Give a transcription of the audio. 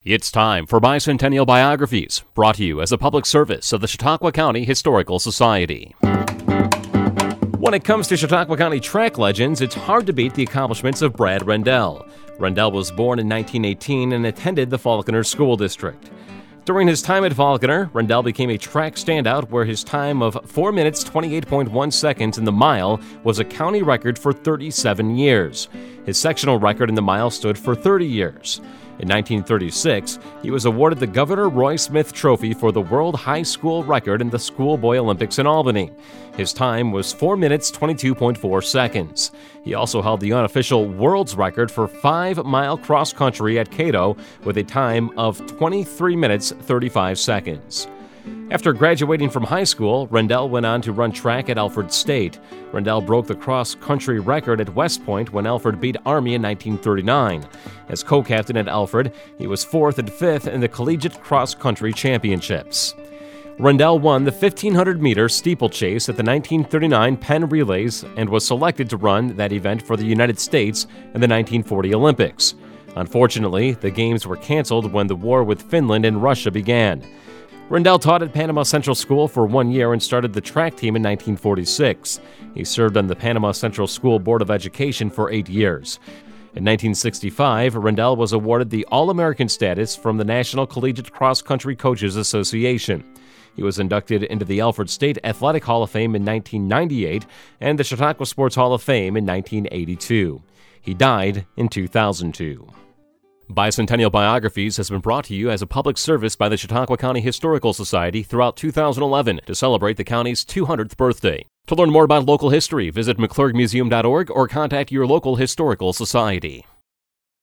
It's time for Bicentennial Biographies, brought to you as a public service of the Chautauqua County Historical Society. When it comes to Chautauqua County track legends, it's hard to beat the accomplishments of Brad Rendell. Rendell was born in 1918 and attended the Falconer School District. During his time at Falconer, Rendell became a track standout where his time of 4 minutes 28.1 seconds in the mile was a county record for 37 years. His sectional record in the mile stood for 30 years. In 1936, he was awarded the Governor Roy Smith Trophy for the World High School record in the Schoolboy Olympics in Albany. His time was 4 minutes 22.4 seconds. He also held the unofficial world's record for 5-mile cross-country at Cato with a time of 23 minutes 35 seconds. After graduating from high school, Rendell went on to run track at Alfred State. Rendell broke the cross-country record at West Point when Alfred beat Army in 1939. As co-captain at Alfred, he was 4th and 5th in the Collegiate Cross-Country Championships. Rendell won the 1,500-meter steeplechase at the 1939 Penn Relays and was selected to run that event for the United States in the 1940 Olympics. Unfortunately, the games were canceled when the war with Finland and Russia began. Rendell taught at Panama Central School for 1 year and started the track team in 1946. He served on the Panama Central School Board of Education for 8 years. In 1965, Rendell was awarded the All-American status from the National Collegiate Cross-Country Coaches Association. He was inducted into the Alfred State Athletic Hall of Fame in 1998 and the Chautauqua Sports Hall of Fame in 1982. He died in 2002. Bicentennial Biographies has been brought to you as a public service by the Chautauqua County Historical Society throughout 2011 to celebrate the county's 200th birthday. To learn more about local history, visit mcclurgmuseum.org or contact your local historical society.